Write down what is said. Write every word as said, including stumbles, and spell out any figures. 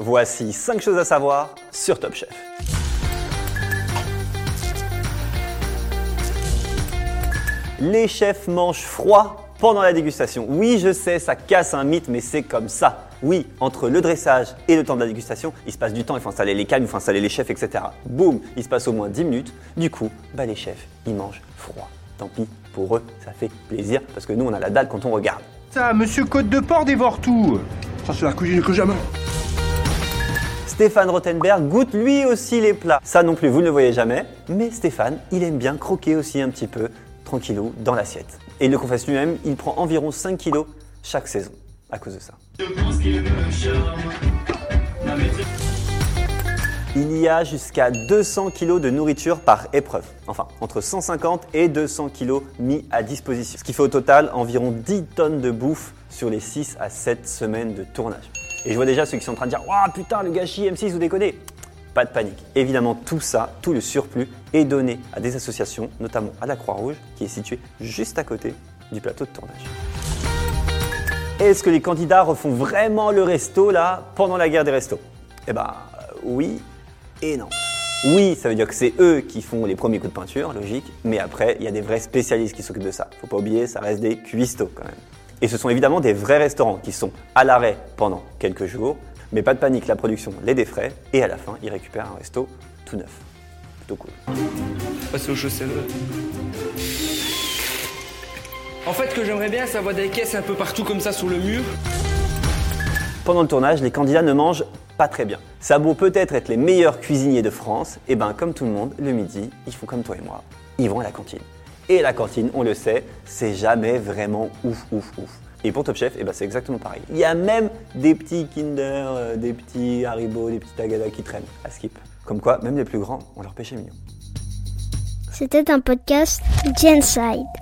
Voici cinq choses à savoir sur Top Chef. Les chefs mangent froid pendant la dégustation. Oui, je sais, ça casse un mythe, mais c'est comme ça. Oui, entre le dressage et le temps de la dégustation, il se passe du temps, il faut installer les cannes, il faut installer les chefs, et cetera. Boum, il se passe au moins dix minutes. Du coup, bah les chefs, ils mangent froid. Tant pis pour eux, ça fait plaisir parce que nous, on a la dalle quand on regarde. Ça, monsieur Côte de Porc dévore tout. Ça, c'est la cuisine que j'aime. Stéphane Rothenberg goûte lui aussi les plats. Ça non plus, vous ne le voyez jamais, mais Stéphane, il aime bien croquer aussi un petit peu, tranquillou, dans l'assiette. Et il le confesse lui-même, il prend environ cinq kilos chaque saison à cause de ça. Il y a jusqu'à deux cents kilos de nourriture par épreuve. Enfin, entre cent cinquante et deux cents kilos mis à disposition. Ce qui fait au total environ dix tonnes de bouffe sur les six à sept semaines de tournage. Et je vois déjà ceux qui sont en train de dire « Waouh, putain, le gâchis, M six, vous déconnez !» Pas de panique. Évidemment, tout ça, tout le surplus est donné à des associations, notamment à la Croix-Rouge, qui est située juste à côté du plateau de tournage. Est-ce que les candidats refont vraiment le resto, là, pendant la guerre des restos? Eh ben, oui et non. Oui, ça veut dire que c'est eux qui font les premiers coups de peinture, logique, mais après, il y a des vrais spécialistes qui s'occupent de ça. Faut pas oublier, ça reste des cuistots quand même. Et ce sont évidemment des vrais restaurants qui sont à l'arrêt pendant quelques jours, mais pas de panique, la production les défraie et à la fin, ils récupèrent un resto tout neuf. Plutôt cool. Passer aux choses sérieuses. En fait, ce que j'aimerais bien, c'est avoir des caisses un peu partout comme ça sur le mur. Pendant le tournage, les candidats ne mangent pas très bien. Ça a beau peut-être être les meilleurs cuisiniers de France, et ben comme tout le monde, le midi, ils font comme toi et moi, ils vont à la cantine. Et la cantine, on le sait, c'est jamais vraiment ouf, ouf, ouf. Et pour Top Chef, eh ben c'est exactement pareil. Il y a même des petits Kinder, euh, des petits Haribo, des petits Tagada qui traînent à Skip. Comme quoi, même les plus grands ont leur péché mignon. C'était un podcast Genside.